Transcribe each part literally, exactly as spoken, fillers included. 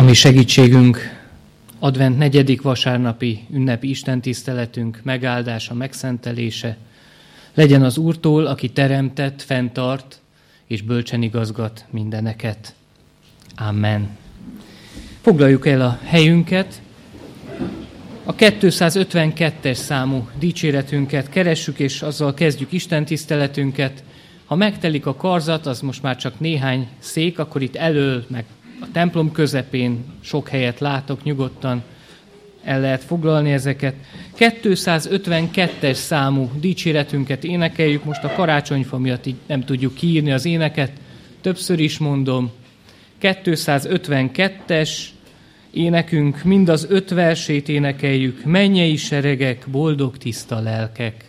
mi segítségünk, advent negyedik vasárnapi ünnepi istentiszteletünk megáldása, megszentelése legyen az Úrtól, aki teremtett, fenntart és bölcsen igazgat mindeneket. Amen. Foglaljuk el a helyünket. A kétszázötvenkettes számú dicséretünket keressük, és azzal kezdjük istentiszteletünket. Ha megtelik a karzat, az most már csak néhány szék, akkor itt elől, meg a templom közepén sok helyet látok, nyugodtan el lehet foglalni ezeket. kétszázötvenkettes számú dicséretünket énekeljük, most a karácsonyfa miatt így nem tudjuk kiírni az éneket, többször is mondom. kétszázötvenkettes énekünk, mind az öt versét énekeljük, mennyei seregek, boldog tiszta lelkek.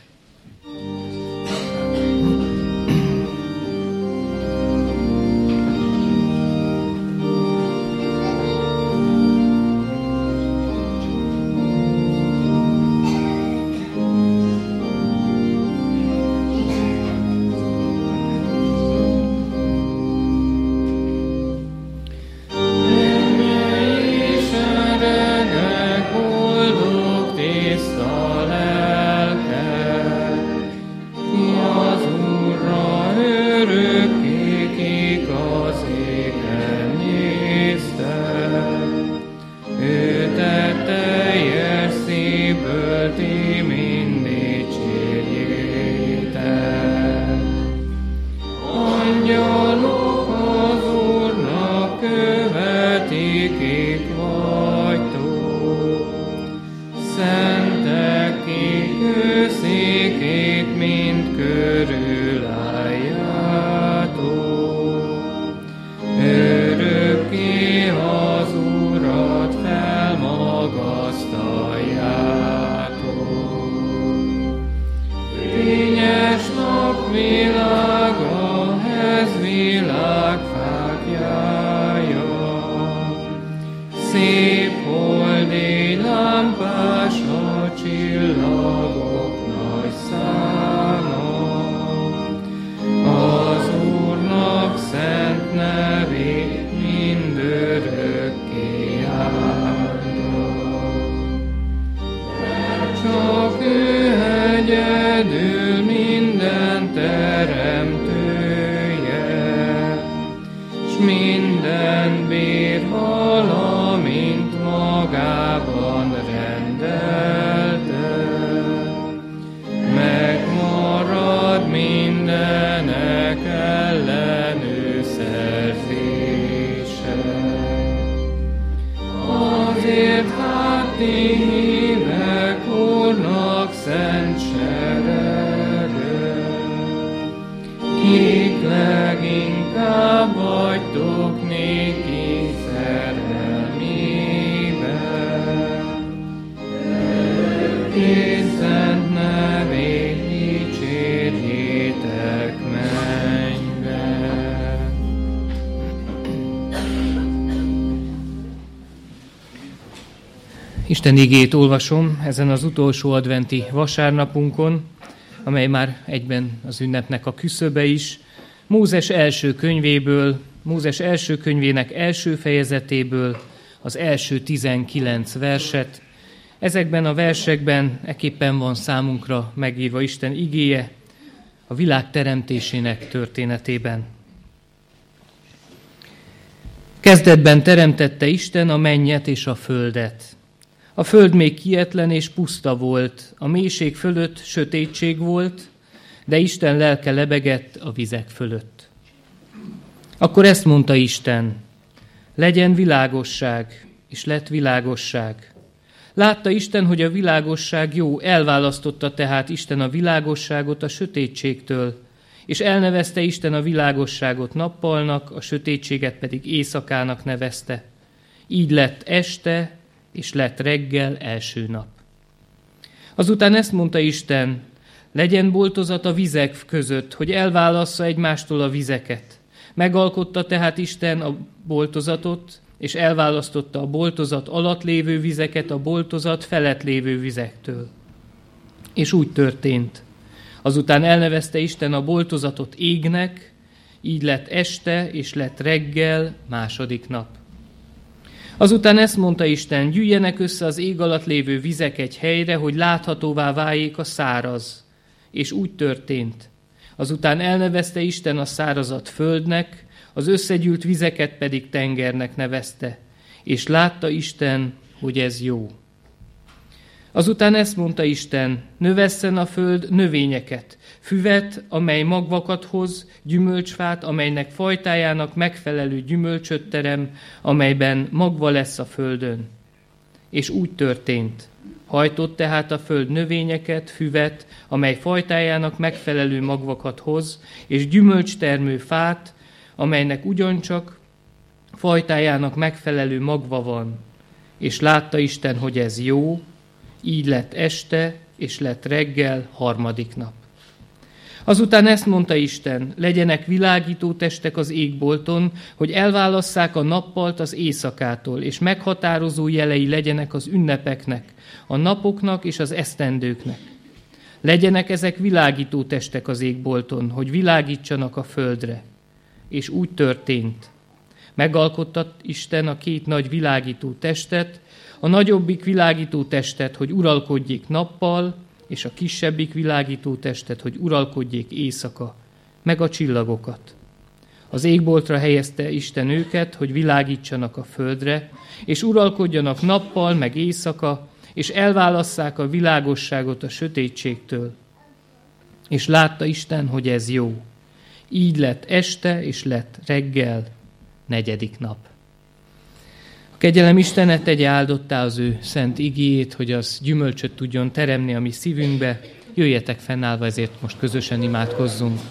Isten igét olvasom ezen az utolsó adventi vasárnapunkon, amely már egyben az ünnepnek a küszöbe is. Mózes első könyvéből, Mózes első könyvének első fejezetéből az első tizenkilenc verset. Ezekben a versekben ekképpen van számunkra megírva Isten igéje a világ teremtésének történetében. Kezdetben teremtette Isten a mennyet és a földet. A föld még kietlen és puszta volt, a mélység fölött sötétség volt, de Isten lelke lebegett a vizek fölött. Akkor ezt mondta Isten, legyen világosság, és lett világosság. Látta Isten, hogy a világosság jó, elválasztotta tehát Isten a világosságot a sötétségtől, és elnevezte Isten a világosságot nappalnak, a sötétséget pedig éjszakának nevezte. Így lett este, és lett reggel első nap. Azután ezt mondta Isten, legyen boltozat a vizek között, hogy elválassza egymástól a vizeket. Megalkotta tehát Isten a boltozatot, és elválasztotta a boltozat alatt lévő vizeket a boltozat felett lévő vizektől. És úgy történt. Azután elnevezte Isten a boltozatot égnek, így lett este, és lett reggel, második nap. Azután ezt mondta Isten, gyűjjenek össze az ég alatt lévő vizek egy helyre, hogy láthatóvá váljék a száraz. És úgy történt. Azután elnevezte Isten a szárazat földnek, az összegyűlt vizeket pedig tengernek nevezte. És látta Isten, hogy ez jó. Azután ezt mondta Isten, növesszen a föld növényeket, füvet, amely magvakat hoz, gyümölcsfát, amelynek fajtájának megfelelő gyümölcsöt terem, amelyben magva lesz a földön. És úgy történt. Hajtott tehát a föld növényeket, füvet, amely fajtájának megfelelő magvakat hoz, és gyümölcstermő fát, amelynek ugyancsak fajtájának megfelelő magva van. És látta Isten, hogy ez jó, így lett este, és lett reggel, harmadik nap. Azután ezt mondta Isten, legyenek világító testek az égbolton, hogy elválasszák a nappalt az éjszakától, és meghatározó jelei legyenek az ünnepeknek, a napoknak és az esztendőknek. Legyenek ezek világító testek az égbolton, hogy világítsanak a földre. És úgy történt. Megalkotta Isten a két nagy világító testet, a nagyobbik világító testet, hogy uralkodjék nappal, és a kisebbik világító testet, hogy uralkodjék éjszaka, meg a csillagokat. Az égboltra helyezte Isten őket, hogy világítsanak a földre, és uralkodjanak nappal, meg éjszaka, és elválasszák a világosságot a sötétségtől. És látta Isten, hogy ez jó. Így lett este, és lett reggel, negyedik nap. A kegyelem Istene tegye áldottá az ő szent igéjét, hogy az gyümölcsöt tudjon teremni a mi szívünkbe. Jöjjetek fennállva, ezért most közösen imádkozzunk.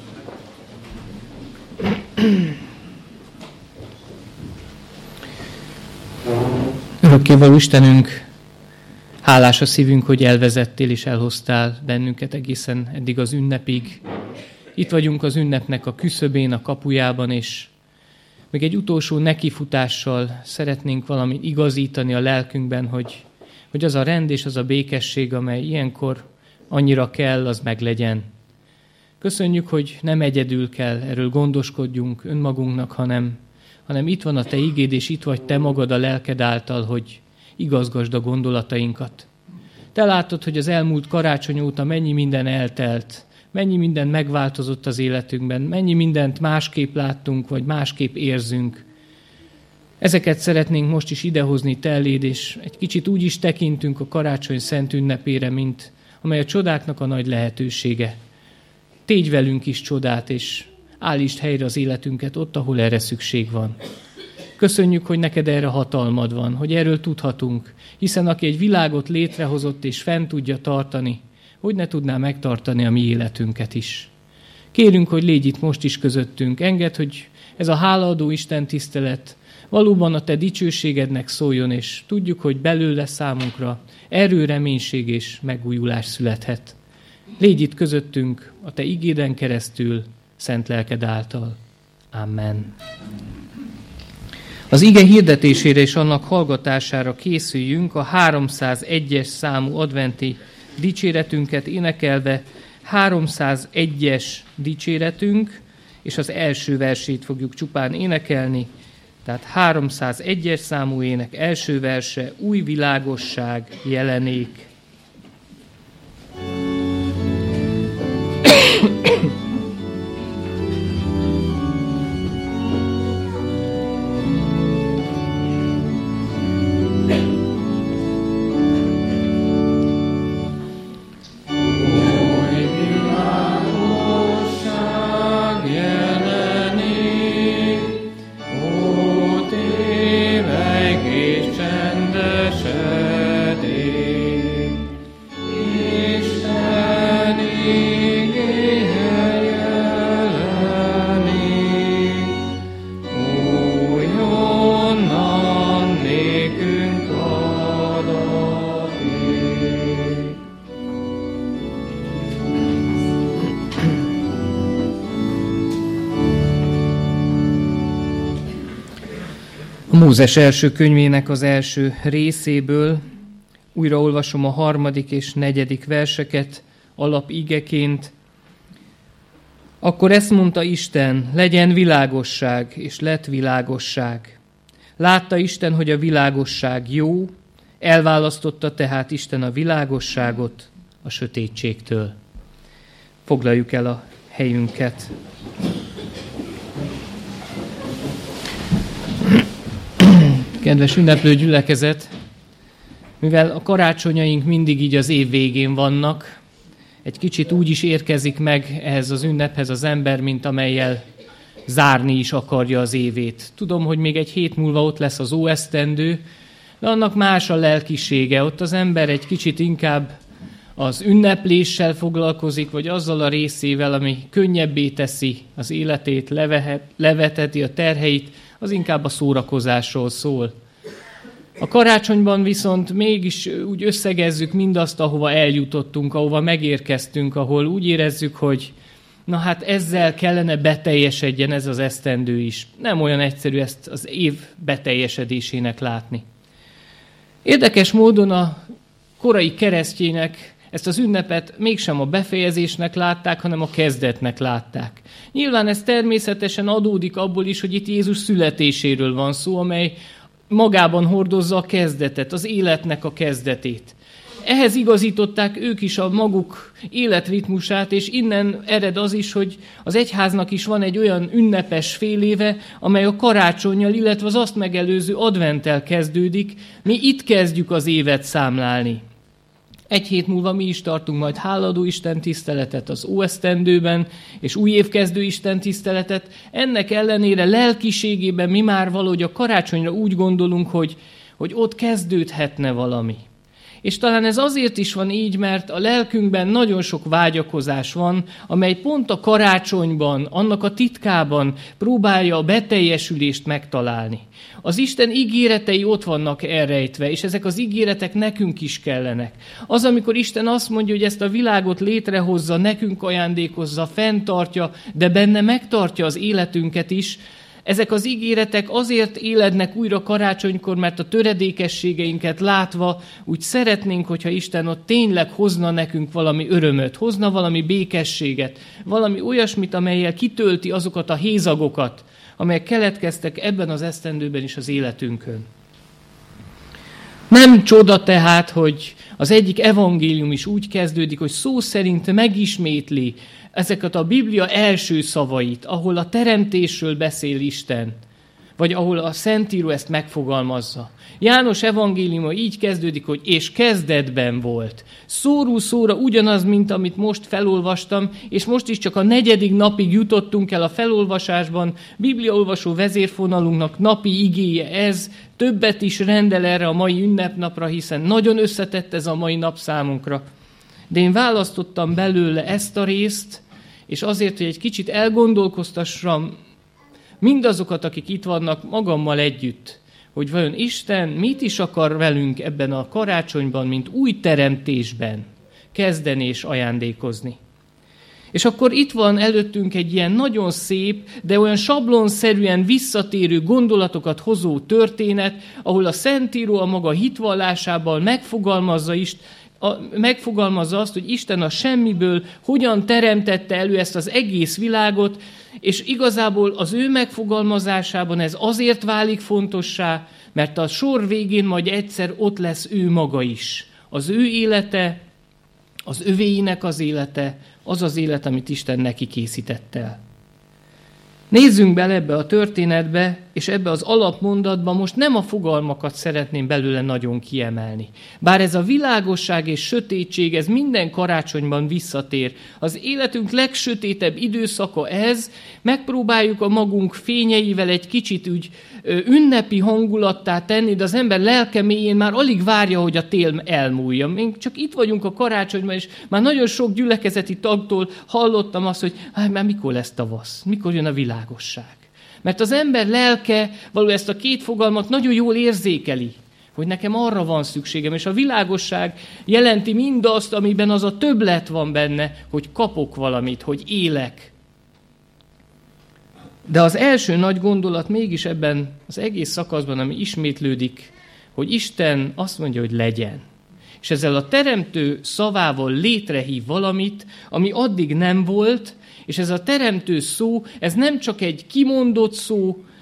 Örökkévaló Istenünk, hálás a szívünk, hogy elvezettél és elhoztál bennünket egészen eddig az ünnepig. Itt vagyunk az ünnepnek a küszöbén, a kapujában, és még egy utolsó nekifutással szeretnénk valamit igazítani a lelkünkben, hogy, hogy az a rend és az a békesség, amely ilyenkor annyira kell, az meglegyen. Köszönjük, hogy nem egyedül kell, erről gondoskodjunk önmagunknak, hanem, hanem itt van a te igéd, és itt vagy te magad a lelked által, hogy igazgasd a gondolatainkat. Te látod, hogy az elmúlt karácsony óta mennyi minden eltelt, mennyi minden megváltozott az életünkben, mennyi mindent másképp láttunk, vagy másképp érzünk. Ezeket szeretnénk most is idehozni te eléd, és egy kicsit úgy is tekintünk a karácsony szent ünnepére, mint amely a csodáknak a nagy lehetősége. Tégy velünk is csodát, és állítsd helyre az életünket ott, ahol erre szükség van. Köszönjük, hogy neked erre hatalmad van, hogy erről tudhatunk, hiszen aki egy világot létrehozott és fent tudja tartani, hogy ne tudná megtartani a mi életünket is. Kérünk, hogy légy itt most is közöttünk. Engedd, hogy ez a hálaadó Isten tisztelet valóban a te dicsőségednek szóljon, és tudjuk, hogy belőle számunkra erő, reménység és megújulás születhet. Légy itt közöttünk a te igéden keresztül, szent lelked által. Amen. Az ige hirdetésére és annak hallgatására készüljünk a háromszázegyes számú adventi dicséretünket énekelve. háromszázegyes dicséretünk, és az első versét fogjuk csupán énekelni. Tehát háromszázegyes számú ének első verse, új világosság jelenék. Mózes első könyvének az első részéből újra olvasom a harmadik és negyedik verseket alapigeként. Akkor ezt mondta Isten, legyen világosság, és lett világosság. Látta Isten, hogy a világosság jó, elválasztotta tehát Isten a világosságot a sötétségtől. Foglaljuk el a helyünket. Kedves ünneplő gyülekezet, mivel a karácsonyaink mindig így az év végén vannak, egy kicsit úgy is érkezik meg ehhez az ünnephez az ember, mint amellyel zárni is akarja az évét. Tudom, hogy még egy hét múlva ott lesz az óesztendő, de annak más a lelkisége. Ott az ember egy kicsit inkább az ünnepléssel foglalkozik, vagy azzal a részével, ami könnyebbé teszi az életét, levehet, leveteti a terheit, az inkább a szórakozásról szól. A karácsonyban viszont mégis úgy összegezzük mindazt, ahova eljutottunk, ahova megérkeztünk, ahol úgy érezzük, hogy na hát ezzel kellene beteljesedjen ez az esztendő is. Nem olyan egyszerű ezt az év beteljesedésének látni. Érdekes módon a korai keresztjének ezt az ünnepet mégsem a befejezésnek látták, hanem a kezdetnek látták. Nyilván ez természetesen adódik abból is, hogy itt Jézus születéséről van szó, amely magában hordozza a kezdetet, az életnek a kezdetét. Ehhez igazították ők is a maguk életritmusát, és innen ered az is, hogy az egyháznak is van egy olyan ünnepes féléve, amely a karácsonnyal, illetve az azt megelőző adventtel kezdődik. Mi itt kezdjük az évet számlálni. Egy hét múlva mi is tartunk majd háladó Isten tiszteletet az óesztendőben, és új évkezdő Isten tiszteletet. Ennek ellenére lelkiségében mi már valahogy a karácsonyra úgy gondolunk, hogy, hogy ott kezdődhetne valami. És talán ez azért is van így, mert a lelkünkben nagyon sok vágyakozás van, amely pont a karácsonyban, annak a titkában próbálja a beteljesülést megtalálni. Az Isten ígéretei ott vannak elrejtve, és ezek az ígéretek nekünk is kellenek. Az, amikor Isten azt mondja, hogy ezt a világot létrehozza, nekünk ajándékozza, fenntartja, de benne megtartja az életünket is, ezek az ígéretek azért élednek újra karácsonykor, mert a töredékességeinket látva úgy szeretnénk, hogyha Isten ott tényleg hozna nekünk valami örömöt, hozna valami békességet, valami olyasmit, amellyel kitölti azokat a hézagokat, amelyek keletkeztek ebben az esztendőben is az életünkön. Nem csoda tehát, hogy az egyik evangélium is úgy kezdődik, hogy szó szerint megismétli ezeket a Biblia első szavait, ahol a teremtésről beszél Isten, vagy ahol a Szentíró ezt megfogalmazza. János evangéliuma így kezdődik, hogy és kezdetben volt. Szóról szóra ugyanaz, mint amit most felolvastam, és most is csak a negyedik napig jutottunk el a felolvasásban. Bibliaolvasó vezérfonalunknak napi igéje ez, többet is rendel erre a mai ünnepnapra, hiszen nagyon összetett ez a mai nap számunkra. De én választottam belőle ezt a részt, és azért, hogy egy kicsit elgondolkoztassam mindazokat, akik itt vannak magammal együtt, hogy vajon Isten mit is akar velünk ebben a karácsonyban, mint új teremtésben kezdeni és ajándékozni. És akkor itt van előttünk egy ilyen nagyon szép, de olyan sablonszerűen visszatérő gondolatokat hozó történet, ahol a Szentíró a maga hitvallásával megfogalmazza is, A, megfogalmazza azt, hogy Isten a semmiből hogyan teremtette elő ezt az egész világot, és igazából az ő megfogalmazásában ez azért válik fontossá, mert a sor végén majd egyszer ott lesz ő maga is. Az ő élete, az övéinek az élete, az az élet, amit Isten neki készített el. Nézzünk bele ebbe a történetbe, és ebbe az alapmondatba most nem a fogalmakat szeretném belőle nagyon kiemelni. Bár ez a világosság és sötétség, ez minden karácsonyban visszatér. Az életünk legsötétebb időszaka ez, megpróbáljuk a magunk fényeivel egy kicsit úgy ünnepi hangulattá tenni, de az ember lelke mélyén már alig várja, hogy a tél elmúljon. Még csak itt vagyunk a karácsonyban, és már nagyon sok gyülekezeti tagtól hallottam azt, hogy hát már mikor lesz tavasz, mikor jön a világosság. Mert az ember lelke való ezt a két fogalmat nagyon jól érzékeli, hogy nekem arra van szükségem, és a világosság jelenti mindazt, amiben az a többlet van benne, hogy kapok valamit, hogy élek. De az első nagy gondolat mégis ebben az egész szakaszban, ami ismétlődik, hogy Isten azt mondja, hogy legyen. És ezzel a teremtő szavával létrehív valamit, ami addig nem volt, és ez a teremtő szó, ez nem csak egy kimondott szó,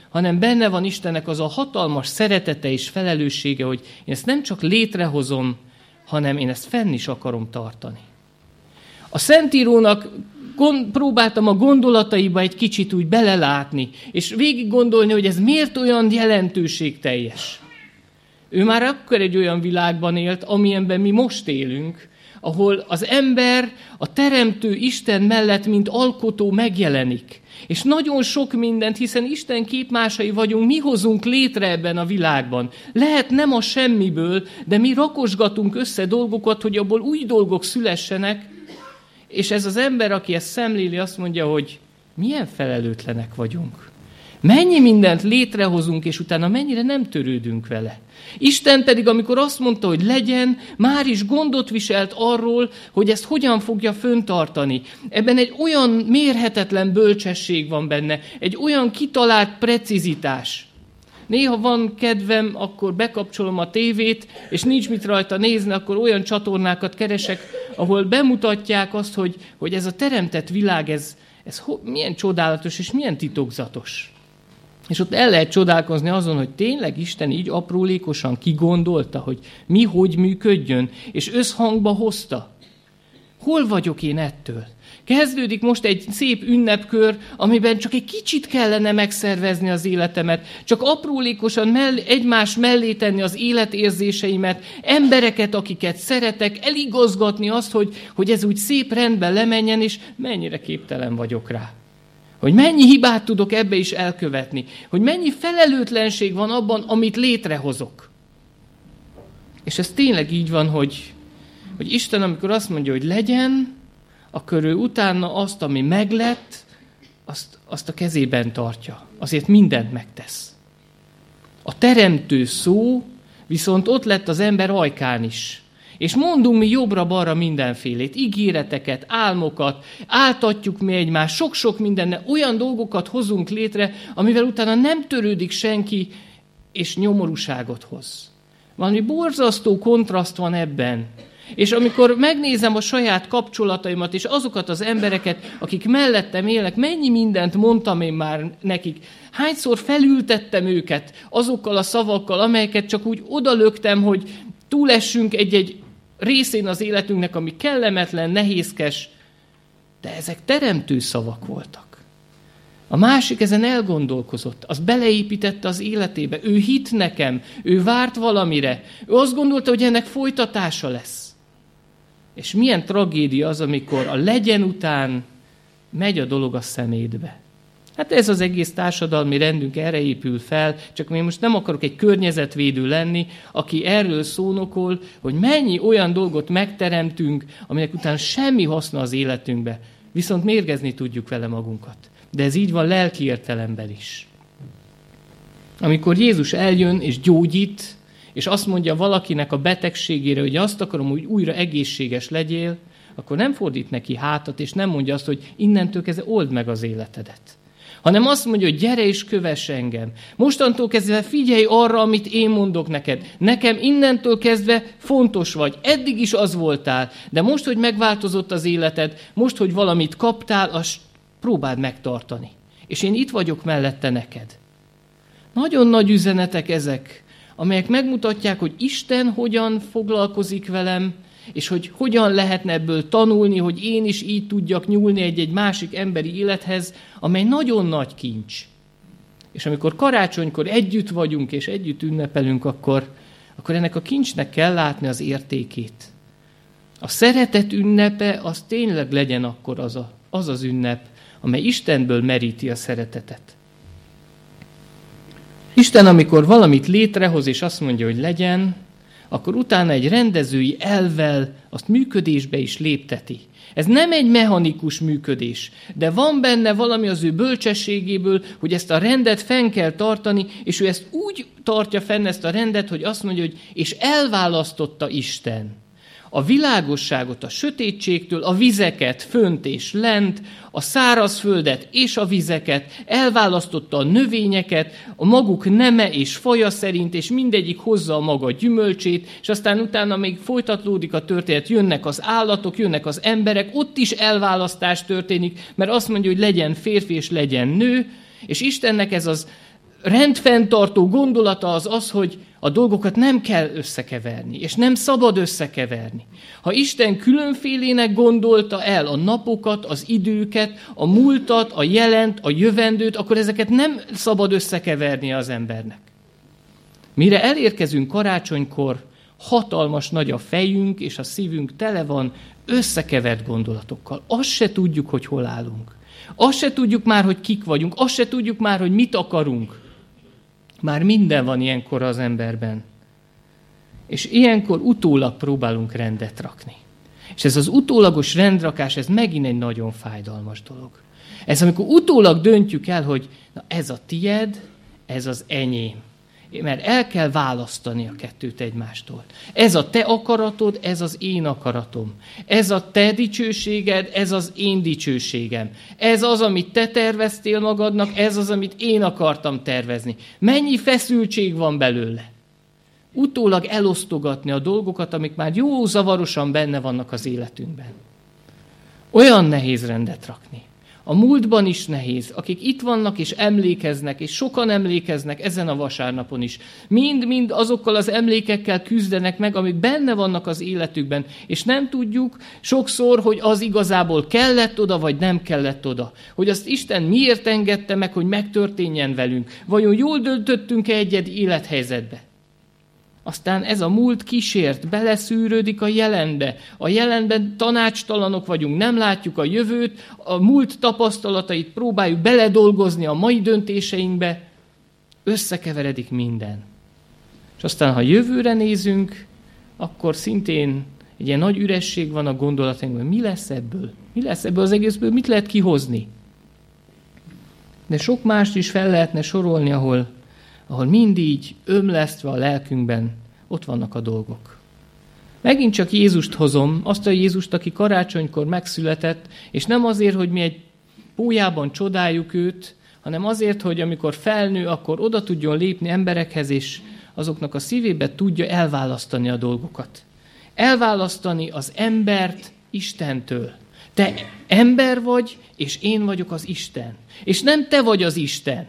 hanem benne van Istennek az a hatalmas szeretete és felelőssége, hogy én ezt nem csak létrehozom, hanem én ezt fenn is akarom tartani. A Szentírónak gond, próbáltam a gondolataiba egy kicsit úgy belelátni, és végig gondolni, hogy ez miért olyan jelentőségteljes. Ő már akkor egy olyan világban élt, amilyenben mi most élünk, ahol az ember a teremtő Isten mellett, mint alkotó megjelenik. És nagyon sok mindent, hiszen Isten képmásai vagyunk, mi hozunk létre ebben a világban. Lehet nem a semmiből, de mi rakosgatunk össze dolgokat, hogy abból új dolgok szülessenek, és ez az ember, aki ezt szemléli, azt mondja, hogy milyen felelőtlenek vagyunk. Mennyi mindent létrehozunk, és utána mennyire nem törődünk vele. Isten pedig, amikor azt mondta, hogy legyen, már is gondot viselt arról, hogy ezt hogyan fogja föntartani. Ebben egy olyan mérhetetlen bölcsesség van benne, egy olyan kitalált precizitás. Néha van kedvem, akkor bekapcsolom a tévét, és nincs mit rajta nézni, akkor olyan csatornákat keresek, ahol bemutatják azt, hogy, hogy ez a teremtett világ, ez, ez ho, milyen csodálatos és milyen titokzatos. És ott el lehet csodálkozni azon, hogy tényleg Isten így aprólékosan kigondolta, hogy mi hogy működjön, és összhangba hozta. Hol vagyok én ettől? Kezdődik most egy szép ünnepkör, amiben csak egy kicsit kellene megszervezni az életemet, csak aprólékosan mell- egymás mellé tenni az életérzéseimet, embereket, akiket szeretek, eligazgatni azt, hogy, hogy ez úgy szép rendben lemenjen, és mennyire képtelen vagyok rá. Hogy mennyi hibát tudok ebbe is elkövetni, hogy mennyi felelőtlenség van abban, amit létrehozok. És ez tényleg így van, hogy, hogy Isten, amikor azt mondja, hogy legyen, akkor ő utána azt, ami meglett, azt, azt a kezében tartja. Azért mindent megtesz. A teremtő szó viszont ott lett az ember ajkán is. És mondunk mi jobbra-balra mindenfélét, ígéreteket, álmokat, áltatjuk mi egymást, sok-sok mindenne, olyan dolgokat hozunk létre, amivel utána nem törődik senki, és nyomorúságot hoz. Valami borzasztó kontraszt van ebben. És amikor megnézem a saját kapcsolataimat, és azokat az embereket, akik mellettem élnek, mennyi mindent mondtam én már nekik, hányszor felültettem őket azokkal a szavakkal, amelyeket csak úgy odalöktem, hogy túlessünk egy-egy részén az életünknek, ami kellemetlen, nehézkes, de ezek teremtő szavak voltak. A másik ezen elgondolkozott, az beleépítette az életébe, ő hitt nekem, ő várt valamire, ő azt gondolta, hogy ennek folytatása lesz. És milyen tragédia az, amikor a legyen után megy a dolog a szemétbe. Hát ez az egész társadalmi rendünk erre épül fel, csak én most nem akarok egy környezetvédő lenni, aki erről szónokol, hogy mennyi olyan dolgot megteremtünk, aminek után semmi haszna az életünkbe, viszont mérgezni tudjuk vele magunkat. De ez így van lelki értelemben is. Amikor Jézus eljön és gyógyít, és azt mondja valakinek a betegségére, hogy azt akarom, hogy újra egészséges legyél, akkor nem fordít neki hátat, és nem mondja azt, hogy innentől kezdve old meg az életedet. Hanem azt mondja, hogy gyere és kövess engem. Mostantól kezdve figyelj arra, amit én mondok neked. Nekem innentől kezdve fontos vagy. Eddig is az voltál, de most, hogy megváltozott az életed, most, hogy valamit kaptál, azt próbáld megtartani. És én itt vagyok mellette neked. Nagyon nagy üzenetek ezek, amelyek megmutatják, hogy Isten hogyan foglalkozik velem, és hogy hogyan lehetne ebből tanulni, hogy én is így tudjak nyúlni egy-egy másik emberi élethez, amely nagyon nagy kincs. És amikor karácsonykor együtt vagyunk, és együtt ünnepelünk, akkor, akkor ennek a kincsnek kell látni az értékét. A szeretet ünnepe, az tényleg legyen akkor az, a, az az ünnep, amely Istenből meríti a szeretetet. Isten, amikor valamit létrehoz, és azt mondja, hogy legyen, akkor utána egy rendezői elvvel azt működésbe is lépteti. Ez nem egy mechanikus működés, de van benne valami az ő bölcsességéből, hogy ezt a rendet fenn kell tartani, és ő ezt úgy tartja fenn ezt a rendet, hogy azt mondja, hogy és elválasztotta Isten a világosságot a sötétségtől, a vizeket fönt és lent, a szárazföldet és a vizeket, elválasztotta a növényeket, a maguk neme és faja szerint, és mindegyik hozza a maga gyümölcsét, és aztán utána még folytatódik a történet, jönnek az állatok, jönnek az emberek, ott is elválasztás történik, mert azt mondja, hogy legyen férfi és legyen nő, és Istennek ez az rendfenntartó gondolata az az, hogy a dolgokat nem kell összekeverni, és nem szabad összekeverni. Ha Isten különfélének gondolta el a napokat, az időket, a múltat, a jelent, a jövendőt, akkor ezeket nem szabad összekeverni az embernek. Mire elérkezünk karácsonykor, hatalmas nagy a fejünk, és a szívünk tele van összekevert gondolatokkal. Azt se tudjuk, hogy hol állunk. Azt se tudjuk már, hogy kik vagyunk. Azt se tudjuk már, hogy mit akarunk. Már minden van ilyenkor az emberben. És ilyenkor utólag próbálunk rendet rakni. És ez az utólagos rendrakás, ez megint egy nagyon fájdalmas dolog. Ez amikor utólag döntjük el, hogy na ez a tied, ez az enyém. Mert el kell választani a kettőt egymástól. Ez a te akaratod, ez az én akaratom. Ez a te dicsőséged, ez az én dicsőségem. Ez az, amit te terveztél magadnak, ez az, amit én akartam tervezni. Mennyi feszültség van belőle? Utólag elosztogatni a dolgokat, amik már jó zavarosan benne vannak az életünkben. Olyan nehéz rendet rakni. A múltban is nehéz, akik itt vannak és emlékeznek, és sokan emlékeznek ezen a vasárnapon is. Mind-mind azokkal az emlékekkel küzdenek meg, amik benne vannak az életükben, és nem tudjuk sokszor, hogy az igazából kellett oda, vagy nem kellett oda. Hogy azt Isten miért engedte meg, hogy megtörténjen velünk. Vajon jól döntöttünk-e egy-egy élethelyzetbe? Aztán ez a múlt kísért, beleszűrődik a jelenbe. A jelenben tanácstalanok vagyunk, nem látjuk a jövőt, a múlt tapasztalatait próbáljuk beledolgozni a mai döntéseinkbe, összekeveredik minden. És aztán, ha jövőre nézünk, akkor szintén egy ilyen nagy üresség van a gondolatainkban. Mi lesz ebből? Mi lesz ebből az egészből? Mit lehet kihozni? De sok mást is fel lehetne sorolni, ahol ahol mindig ömlesztve a lelkünkben ott vannak a dolgok. Megint csak Jézust hozom, azt a Jézust, aki karácsonykor megszületett, és nem azért, hogy mi egy pólyában csodáljuk őt, hanem azért, hogy amikor felnő, akkor oda tudjon lépni emberekhez, és azoknak a szívébe tudja elválasztani a dolgokat. Elválasztani az embert Istentől. Te ember vagy, és én vagyok az Isten. És nem te vagy az Isten.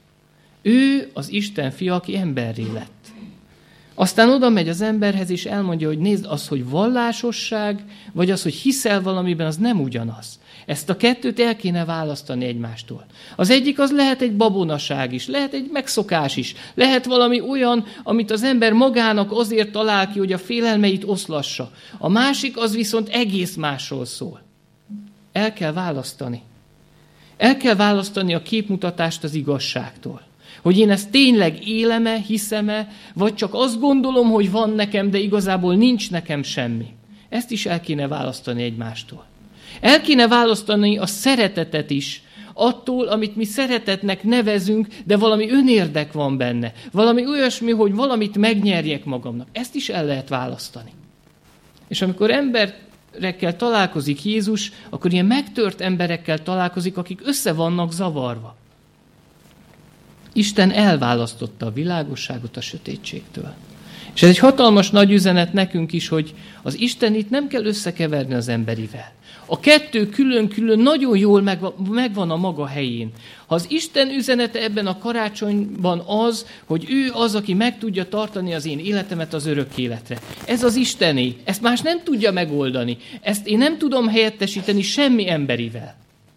Ő az Isten fia, aki emberré lett. Aztán oda megy az emberhez, és elmondja, hogy nézd, az, hogy vallásosság, vagy az, hogy hiszel valamiben, az nem ugyanaz. Ezt a kettőt el kéne választani egymástól. Az egyik az lehet egy babonaság is, lehet egy megszokás is, lehet valami olyan, amit az ember magának azért talál ki, hogy a félelmeit oszlassa. A másik az viszont egész másról szól. El kell választani. El kell választani a képmutatást az igazságtól. Hogy én ezt tényleg élem-e, hiszem-e, vagy csak azt gondolom, hogy van nekem, de igazából nincs nekem semmi. Ezt is el kéne választani egymástól. El kéne választani a szeretetet is, attól, amit mi szeretetnek nevezünk, de valami önérdek van benne. Valami olyasmi, hogy valamit megnyerjek magamnak. Ezt is el lehet választani. És amikor emberekkel találkozik Jézus, akkor ilyen megtört emberekkel találkozik, akik össze vannak zavarva. Isten elválasztotta a világosságot a sötétségtől. És ez egy hatalmas nagy üzenet nekünk is, hogy az Istenit nem kell összekeverni az emberivel. A kettő külön-külön nagyon jól megvan a maga helyén. Ha az Isten üzenete ebben a karácsonyban az, hogy ő az, aki meg tudja tartani az én életemet az örök életre. Ez az Istené. Ezt más nem tudja megoldani. Ezt én nem tudom helyettesíteni semmi emberivel.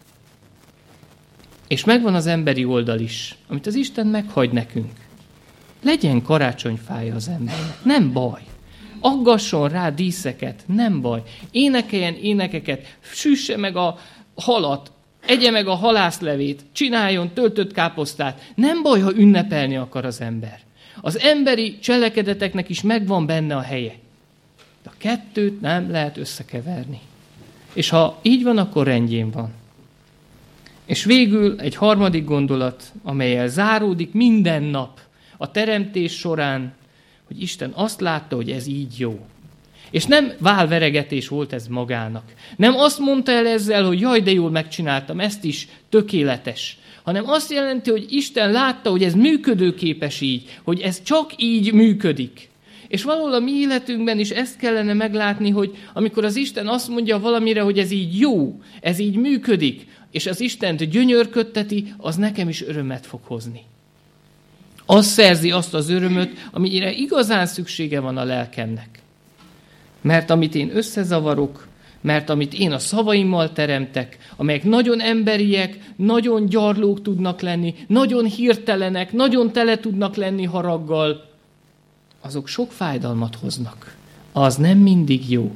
És megvan az emberi oldal is, amit az Isten meghagy nekünk. Legyen karácsonyfája az embernek, nem baj. Aggasson rá díszeket, nem baj. Énekeljen énekeket, süsse meg a halat, egye meg a halászlevét, csináljon töltött káposztát. Nem baj, ha ünnepelni akar az ember. Az emberi cselekedeteknek is megvan benne a helye. De a kettőt nem lehet összekeverni. És ha így van, akkor rendjén van. És végül egy harmadik gondolat, amellyel záródik minden nap a teremtés során, hogy Isten azt látta, hogy ez így jó. És nem válveregetés volt ez magának. Nem azt mondta el ezzel, hogy jaj, de jól megcsináltam, ezt is tökéletes. Hanem azt jelenti, hogy Isten látta, hogy ez működőképes így, hogy ez csak így működik. És valahol a mi életünkben is ezt kellene meglátni, hogy amikor az Isten azt mondja valamire, hogy ez így jó, ez így működik, és az Istent gyönyörködteti, az nekem is örömet fog hozni. Az szerzi azt az örömöt, amire igazán szüksége van a lelkemnek. Mert amit én összezavarok, mert amit én a szavaimmal teremtek, amelyek nagyon emberiek, nagyon gyarlók tudnak lenni, nagyon hirtelenek, nagyon tele tudnak lenni haraggal, azok sok fájdalmat hoznak. Az nem mindig jó.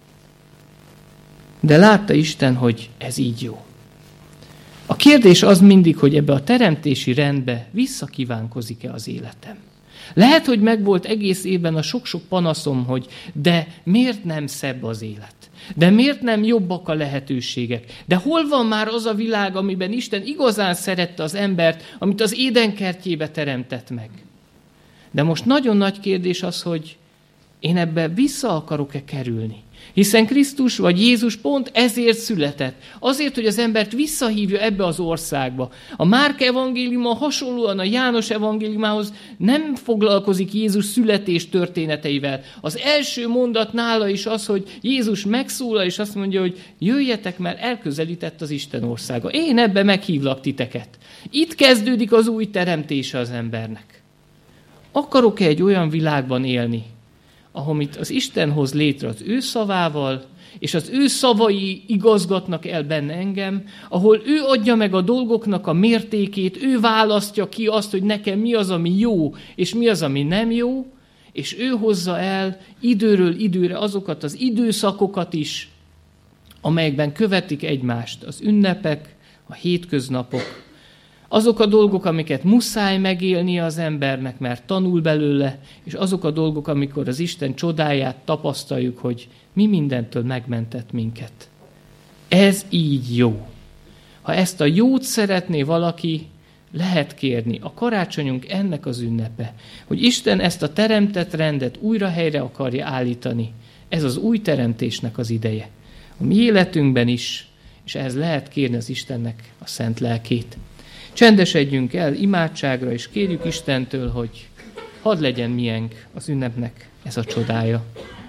De látta Isten, hogy ez így jó. A kérdés az mindig, hogy ebbe a teremtési rendbe visszakívánkozik-e az életem. Lehet, hogy megvolt egész évben a sok-sok panaszom, hogy de miért nem szebb az élet? De miért nem jobbak a lehetőségek? De hol van már az a világ, amiben Isten igazán szerette az embert, amit az édenkertjébe teremtett meg? De most nagyon nagy kérdés az, hogy én ebbe vissza akarok-e kerülni? Hiszen Krisztus vagy Jézus pont ezért született. Azért, hogy az embert visszahívja ebbe az országba. A Márk evangéliuma hasonlóan a János evangéliumához nem foglalkozik Jézus születés történeteivel. Az első mondat nála is az, hogy Jézus megszólal, és azt mondja, hogy jöjjetek, mert elközelített az Isten országa. Én ebbe meghívlak titeket. Itt kezdődik az új teremtése az embernek. Akarok-e egy olyan világban élni, ahomit az Isten hoz létre az ő szavával, és az ő szavai igazgatnak el benne engem, ahol ő adja meg a dolgoknak a mértékét, ő választja ki azt, hogy nekem mi az, ami jó, és mi az, ami nem jó, és ő hozza el időről időre azokat az időszakokat is, amelyekben követik egymást az ünnepek, a hétköznapok, azok a dolgok, amiket muszáj megélnie az embernek, mert tanul belőle, és azok a dolgok, amikor az Isten csodáját tapasztaljuk, hogy mi mindentől megmentett minket. Ez így jó. Ha ezt a jót szeretné valaki, lehet kérni. A karácsonyunk ennek az ünnepe, hogy Isten ezt a teremtett rendet újra helyre akarja állítani. Ez az új teremtésnek az ideje. A mi életünkben is, és ehhez lehet kérni az Istennek a szent lelkét. Csendesedjünk el imádságra, és kérjük Istentől, hogy hadd legyen miénk az ünnepnek ez a csodája.